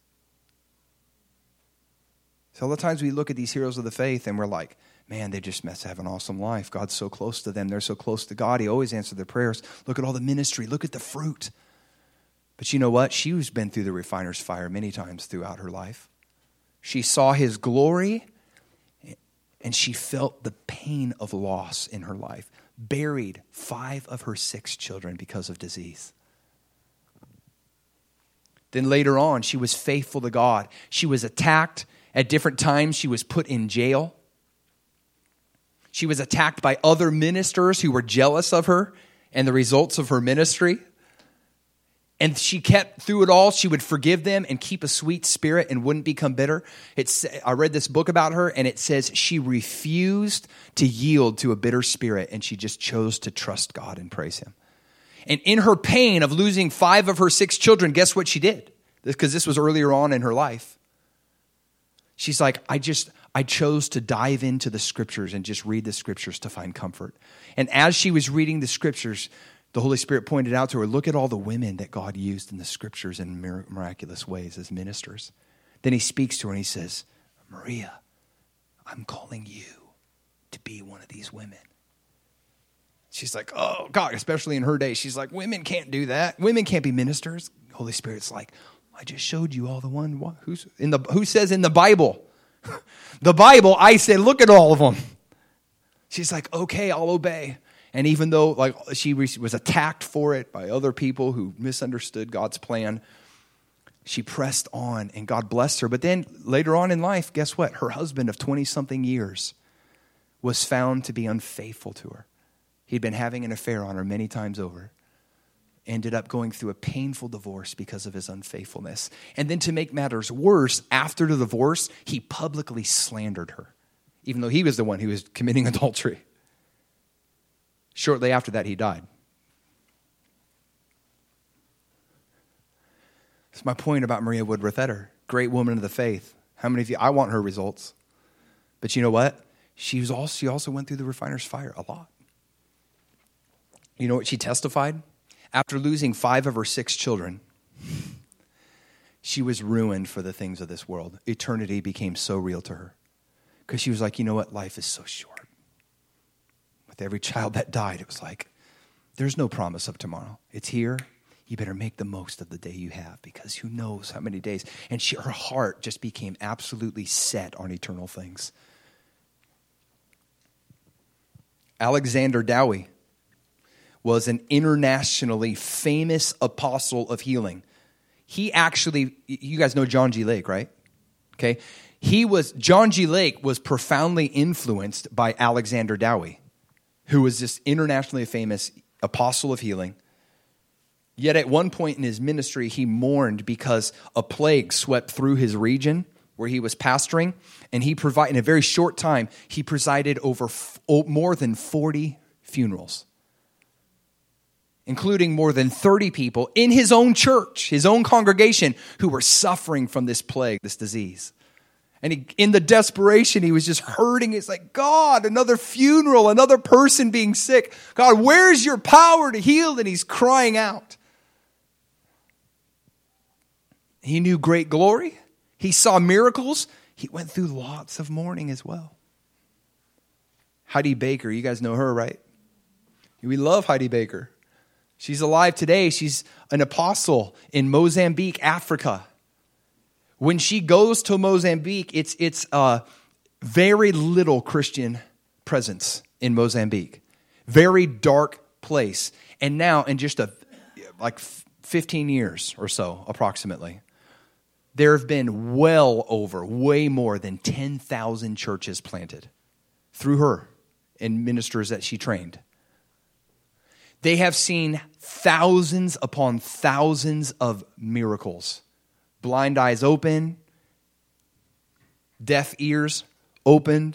So a lot of times we look at these heroes of the faith and we're like, man, they just must have an awesome life. God's so close to them. They're so close to God. He always answered their prayers. Look at all the ministry. Look at the fruit. But you know what? She's been through the refiner's fire many times throughout her life. She saw his glory, and she felt the pain of loss in her life. Buried 5 of her 6 children because of disease. Then later on, she was faithful to God. She was attacked at different times. She was put in jail. She was attacked by other ministers who were jealous of her and the results of her ministry. And she kept, through it all, she would forgive them and keep a sweet spirit and wouldn't become bitter. I read this book about her, and it says she refused to yield to a bitter spirit, and she just chose to trust God and praise him. And in her pain of losing 5 of her 6 children, guess what she did? Because this was earlier on in her life. She's like, I chose to dive into the scriptures and just read the scriptures to find comfort. And as she was reading the scriptures, the Holy Spirit pointed out to her, look at all the women that God used in the scriptures in miraculous ways as ministers. Then he speaks to her and he says, Maria, I'm calling you to be one of these women. She's like, oh, God, especially in her day. She's like, women can't do that. Women can't be ministers. Holy Spirit's like, I just showed you all the one. Who says in the Bible? The Bible, I said, look at all of them. She's like, okay, I'll obey. And even though like she was attacked for it by other people who misunderstood God's plan, she pressed on and God blessed her. But then later on in life, guess what? Her husband of 20-something years was found to be unfaithful to her. He'd been having an affair on her many times over. Ended up going through a painful divorce because of his unfaithfulness. And then to make matters worse, after the divorce, he publicly slandered her, even though he was the one who was committing adultery. Shortly after that, he died. That's my point about Maria Woodworth Etter. Great woman of the faith. How many of you, I want her results. But you know what? She also went through the refiner's fire a lot. You know what she testified? After losing 5 of her 6 children, she was ruined for the things of this world. Eternity became so real to her. Because she was like, you know what? Life is so short. With every child that died, it was like, there's no promise of tomorrow. It's here. You better make the most of the day you have, because who knows how many days. And her heart just became absolutely set on eternal things. Alexander Dowie was an internationally famous apostle of healing. He actually, you guys know John G. Lake, right? Okay. John G. Lake was profoundly influenced by Alexander Dowie, who was this internationally famous apostle of healing. Yet at one point in his ministry, he mourned because a plague swept through his region where he was pastoring. And in a very short time, he presided over more than 40 funerals, including more than 30 people in his own church, his own congregation, who were suffering from this plague, this disease. And in the desperation, he was just hurting. It's like, God, another funeral, another person being sick. God, where's your power to heal? And he's crying out. He knew great glory. He saw miracles. He went through lots of mourning as well. Heidi Baker, you guys know her, right? We love Heidi Baker. She's alive today. She's an apostle in Mozambique, Africa. When she goes to Mozambique, it's very little Christian presence in Mozambique. Very dark place. And now, in just 15 years or so, approximately, there have been way more than 10,000 churches planted through her and ministers that she trained. They have seen thousands upon thousands of miracles. Blind eyes open, deaf ears opened,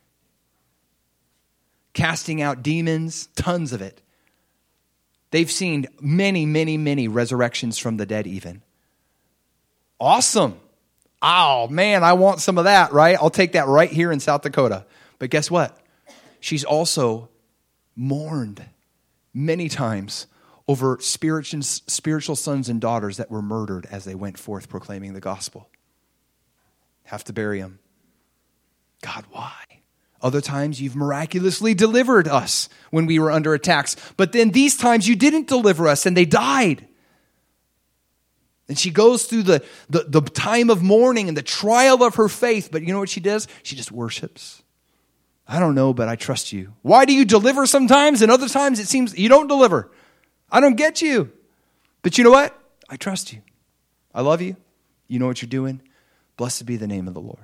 casting out demons, tons of it. They've seen many, many, many resurrections from the dead even. Awesome. Oh, man, I want some of that, right? I'll take that right here in South Dakota. But guess what? She's also mourned many times over spiritual sons and daughters that were murdered as they went forth proclaiming the gospel. Have to bury them. God, why? Other times you've miraculously delivered us when we were under attacks. But then these times you didn't deliver us and they died. And she goes through the time of mourning and the trial of her faith. But you know what she does? She just worships. I don't know, but I trust you. Why do you deliver sometimes and other times it seems you don't deliver? I don't get you. But you know what? I trust you. I love you. You know what you're doing. Blessed be the name of the Lord.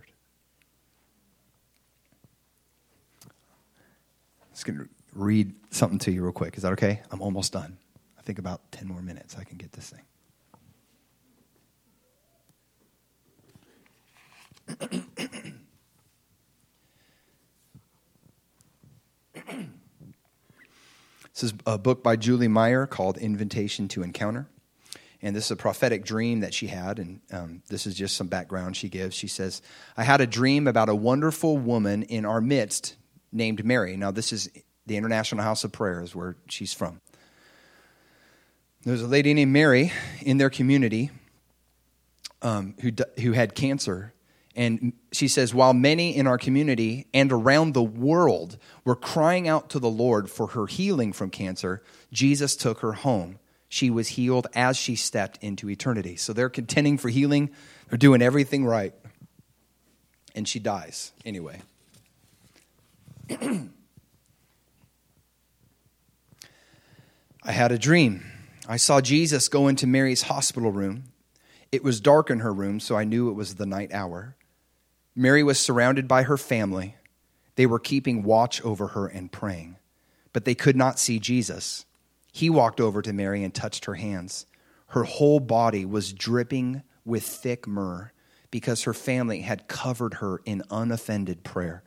I'm just going to read something to you real quick. Is that okay? I'm almost done. I think about 10 more minutes I can get this thing. This is a book by Julie Meyer called Invitation to Encounter. And this is a prophetic dream that she had. And this is just some background she gives. She says, I had a dream about a wonderful woman in our midst named Mary. Now, this is the International House of Prayer is where she's from. There's a lady named Mary in their community who had cancer. And she says, while many in our community and around the world were crying out to the Lord for her healing from cancer, Jesus took her home. She was healed as she stepped into eternity. So they're contending for healing. They're doing everything right. And she dies anyway. I had a dream. I saw Jesus go into Mary's hospital room. It was dark in her room, so I knew it was the night hour. Mary was surrounded by her family. They were keeping watch over her and praying, but they could not see Jesus. He walked over to Mary and touched her hands. Her whole body was dripping with thick myrrh because her family had covered her in unoffended prayer.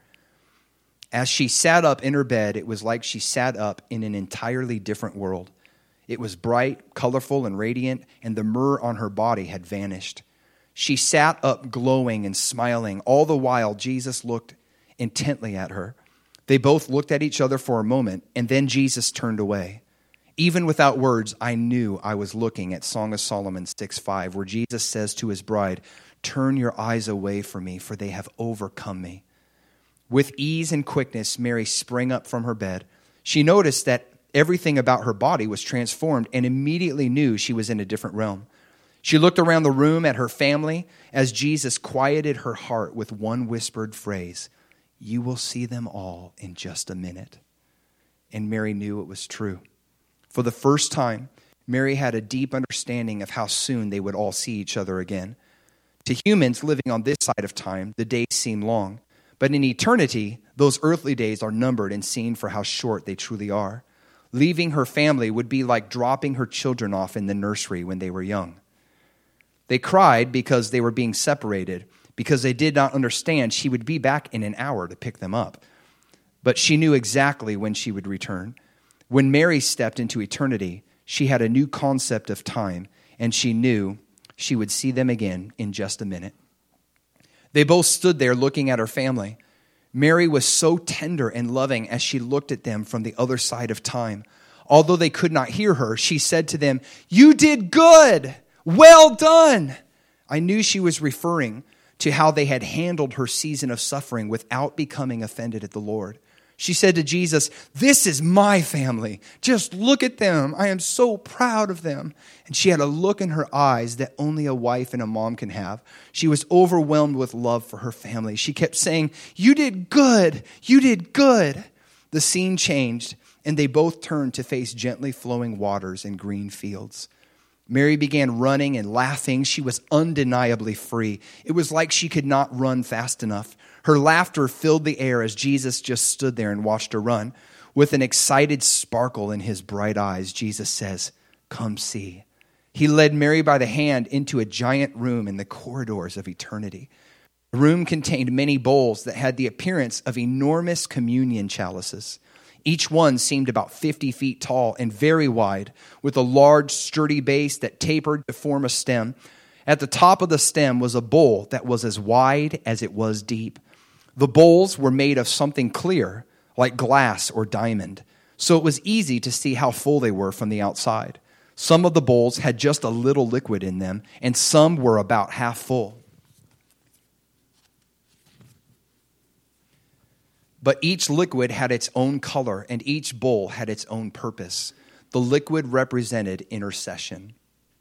As she sat up in her bed, it was like she sat up in an entirely different world. It was bright, colorful, and radiant, and the myrrh on her body had vanished. She sat up glowing and smiling. All the while, Jesus looked intently at her. They both looked at each other for a moment, and then Jesus turned away. Even without words, I knew I was looking at Song of Solomon 6:5, where Jesus says to his bride, "Turn your eyes away from me, for they have overcome me." With ease and quickness, Mary sprang up from her bed. She noticed that everything about her body was transformed and immediately knew she was in a different realm. She looked around the room at her family as Jesus quieted her heart with one whispered phrase, "You will see them all in just a minute." And Mary knew it was true. For the first time, Mary had a deep understanding of how soon they would all see each other again. To humans living on this side of time, the days seem long. But in eternity, those earthly days are numbered and seen for how short they truly are. Leaving her family would be like dropping her children off in the nursery when they were young. They cried because they were being separated, because they did not understand she would be back in an hour to pick them up. But she knew exactly when she would return. When Mary stepped into eternity, she had a new concept of time, and she knew she would see them again in just a minute. They both stood there looking at her family. Mary was so tender and loving as she looked at them from the other side of time. Although they could not hear her, she said to them, "You did good. Well done." I knew she was referring to how they had handled her season of suffering without becoming offended at the Lord. She said to Jesus, "This is my family. Just look at them. I am so proud of them." And she had a look in her eyes that only a wife and a mom can have. She was overwhelmed with love for her family. She kept saying, "You did good. You did good." The scene changed, and they both turned to face gently flowing waters and green fields. Mary began running and laughing. She was undeniably free. It was like she could not run fast enough. Her laughter filled the air as Jesus just stood there and watched her run. With an excited sparkle in his bright eyes, Jesus says, "Come see." He led Mary by the hand into a giant room in the corridors of eternity. The room contained many bowls that had the appearance of enormous communion chalices. Each one seemed about 50 feet tall and very wide, with a large, sturdy base that tapered to form a stem. At the top of the stem was a bowl that was as wide as it was deep. The bowls were made of something clear, like glass or diamond, so it was easy to see how full they were from the outside. Some of the bowls had just a little liquid in them, and some were about half full. But each liquid had its own color, and each bowl had its own purpose. The liquid represented intercession.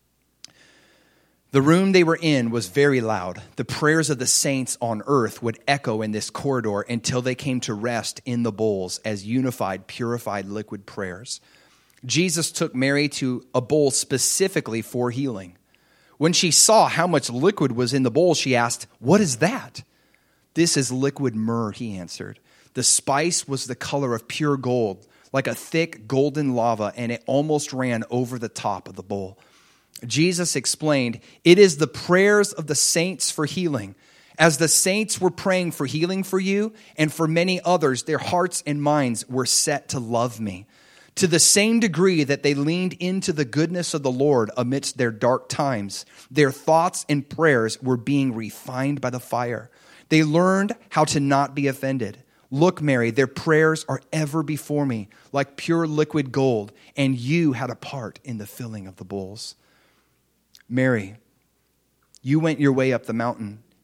The room they were in was very loud. The prayers of the saints on earth would echo in this corridor until they came to rest in the bowls as unified, purified liquid prayers. Jesus took Mary to a bowl specifically for healing. When she saw how much liquid was in the bowl, she asked, "What is that?" "This is liquid myrrh," he answered. The spice was the color of pure gold, like a thick golden lava, and it almost ran over the top of the bowl. Jesus explained, "It is the prayers of the saints for healing. As the saints were praying for healing for you and for many others, their hearts and minds were set to love me. To the same degree that they leaned into the goodness of the Lord amidst their dark times, their thoughts and prayers were being refined by the fire. They learned how to not be offended. Look, Mary, their prayers are ever before me, like pure liquid gold, and you had a part in the filling of the bowls. Mary, you went your way up the mountain.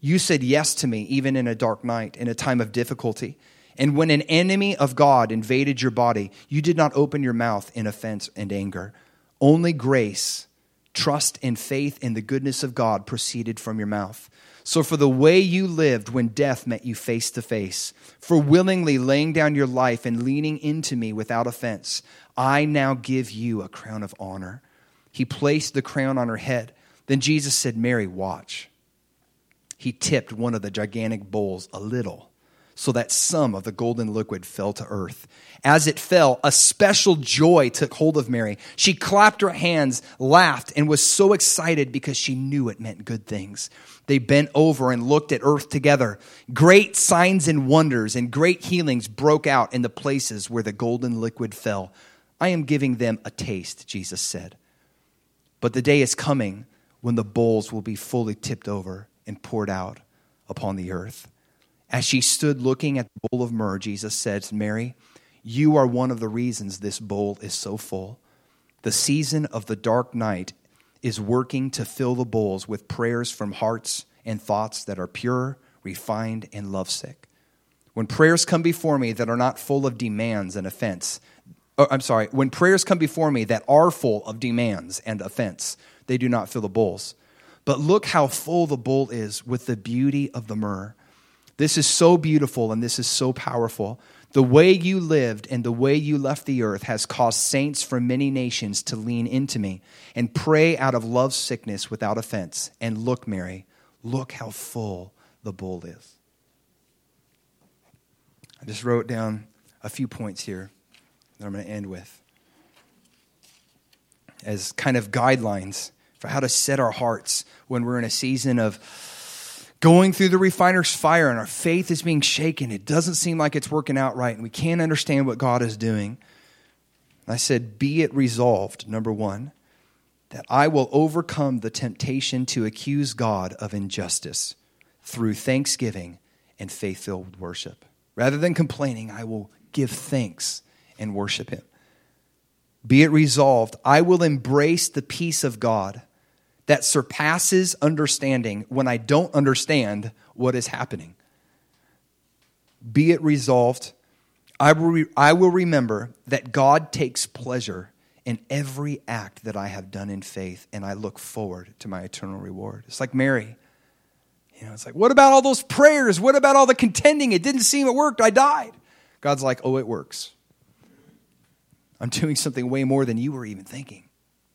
You said yes to me even in a dark night, in a time of difficulty. And when an enemy of God invaded your body, you did not open your mouth in offense and anger. Only grace, trust, and faith in the goodness of God proceeded from your mouth. So for the way you lived when death met you face to face, for willingly laying down your life and leaning into me without offense, I now give you a crown of honor. He placed the crown on her head. Then Jesus said, Mary, watch. He tipped one of the gigantic bowls a little, so that some of the golden liquid fell to earth. As it fell, a special joy took hold of Mary. She clapped her hands, laughed, and was so excited because she knew it meant good things. They bent over and looked at earth together. Great signs and wonders and great healings broke out in the places where the golden liquid fell. I am giving them a taste, Jesus said. But the day is coming when the bowls will be fully tipped over and poured out upon the earth. As she stood looking at the bowl of myrrh, Jesus said, Mary, you are one of the reasons this bowl is so full. The season of the dark night is working to fill the bowls with prayers from hearts and thoughts that are pure, refined, and lovesick. When prayers come before me that are not full of demands and offense, when prayers come before me that are full of demands and offense, they do not fill the bowls. But look how full the bowl is with the beauty of the myrrh. This is so beautiful and this is so powerful. The way you lived and the way you left the earth has caused saints from many nations to lean into me and pray out of love's sickness without offense. And look, Mary, look how full the bowl is. I just wrote down a few points here that I'm going to end with as kind of guidelines for how to set our hearts when we're in a season of going through the refiner's fire and our faith is being shaken. It doesn't seem like it's working out right and we can't understand what God is doing. I said, be it resolved, number one, that I will overcome the temptation to accuse God of injustice through thanksgiving and faith-filled worship. Rather than complaining, I will give thanks and worship Him. Be it resolved, I will embrace the peace of God that surpasses understanding when I don't understand what is happening. Be it resolved, I will remember that God takes pleasure in every act that I have done in faith, and I look forward to my eternal reward. It's like Mary. It's like, what about all those prayers? What about all the contending? It didn't seem it worked. I died. God's like, oh, it works. I'm doing something way more than you were even thinking.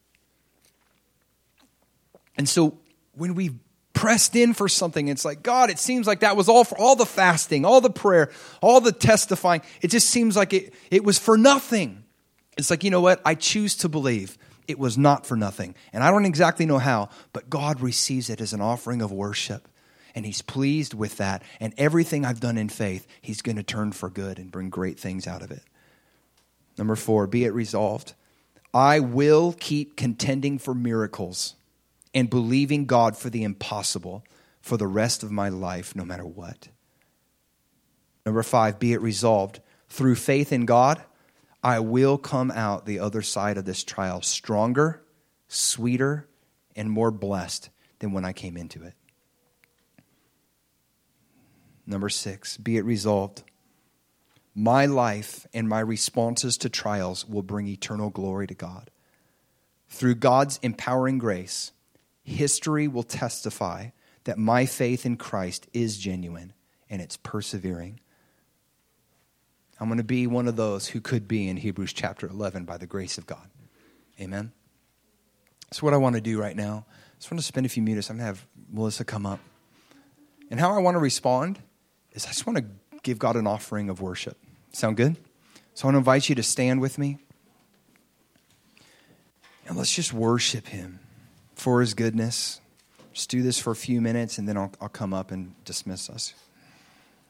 And so when we pressed in for something, it's like, God, it seems like that was all for all the fasting, all the prayer, all the testifying. It just seems like it was for nothing. It's like, you know what? I choose to believe it was not for nothing. And I don't exactly know how, but God receives it as an offering of worship. And He's pleased with that. And everything I've done in faith, He's going to turn for good and bring great things out of it. Number 4, be it resolved. I will keep contending for miracles and believing God for the impossible for the rest of my life, no matter what. Number 5, be it resolved. Through faith in God, I will come out the other side of this trial stronger, sweeter, and more blessed than when I came into it. Number 6, be it resolved. My life and my responses to trials will bring eternal glory to God. Through God's empowering grace, history will testify that my faith in Christ is genuine and it's persevering. I'm going to be one of those who could be in Hebrews chapter 11 by the grace of God. Amen. That's what I want to do right now. I just want to spend a few minutes. I'm going to have Melissa come up. And how I want to respond is I just want to give God an offering of worship. Sound good? So I want to invite you to stand with me. And let's just worship Him for His goodness. Just do this for a few minutes and then I'll come up and dismiss us.